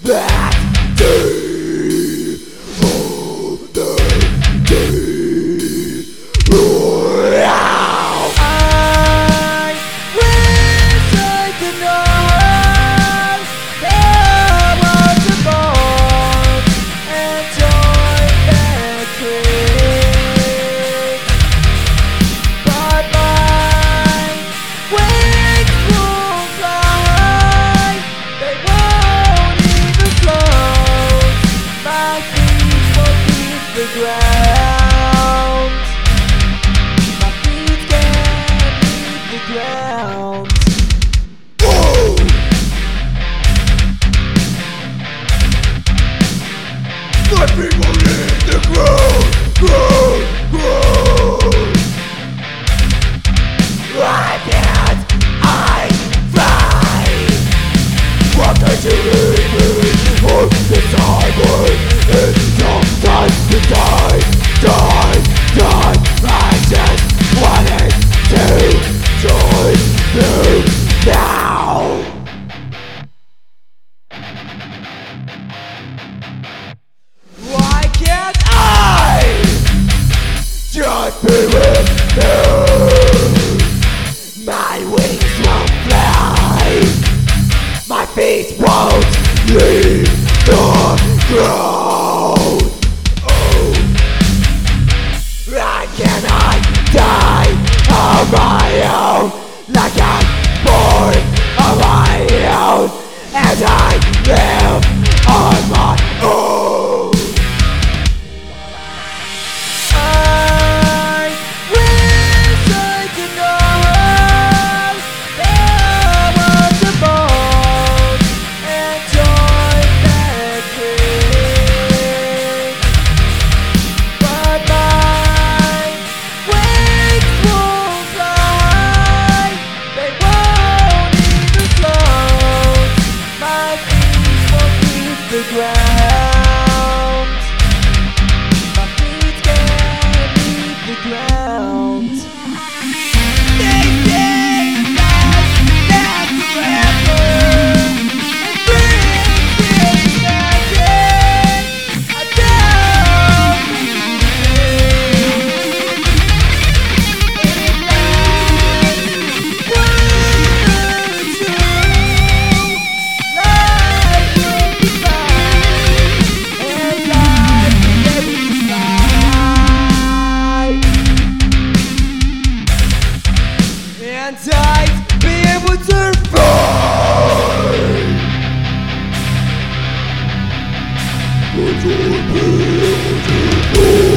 that day, all that day. I wish I could know there was a bond and join that tree, but my wings won't fly, they won't even float, my feet won't leave the ground, my feet can't leave the ground. Whoa! My feet won't leave the ground, ground. Why can't I fly? What did you leave me on the sideway? It's time to die, die, die. I just wanted to join you now. Why can't I Just be with you. My wings won't fly, my feet won't leave the ground. Oh, why can I die on my own, like I'm born on my own, and I live on my own? I wish I could know there was a bond and join that tree, but my wings won't fly, they won't even float, my feet won't leave the ground, my feet can't leave the ground. They think that's forever, and dreams will be magic. I don't believe if that's true, life will be fine, and life will be fine, and I'd be able to fly. Would you be able to